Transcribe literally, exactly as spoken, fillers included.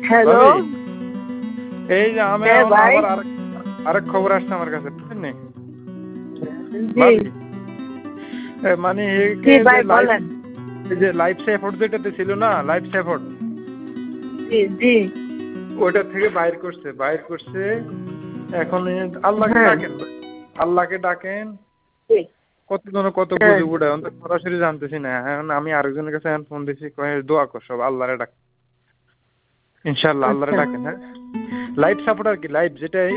Hello এই যে আমি হ্যাঁ এখন ভাই আবার আরেক আরেক খবর আসছে আমার কাছে বুঝছেন নি জি ভাবি এ মানে জি একে যে ভাই লাইফ বলেন যে লাইফ সাপোর্ট যেটাতে ছিল না লাইফ সাপোর্ট জি জি ওইটা থেকে বাইর করছে বাইর করছে এখন এই আল্লাহকে হ্যাঁ ডাকেন ভাই। আল্লাহকে ডাকেন জি কত জন কত হ্যাঁ গুজব উড়ায় অন্তত সরাসরি জানতেছি না এখন আমি আরেকজনের কাছে এখন ফোন দিছি কয়ে দোয়া কর সব আল্লাহরে ডাক ইনশাআল্লাহ আল্লাহরে আচ্ছা ডাকেন হ্যাঁ লাইফ সাপোর্ট আর কি লাইফ যেটা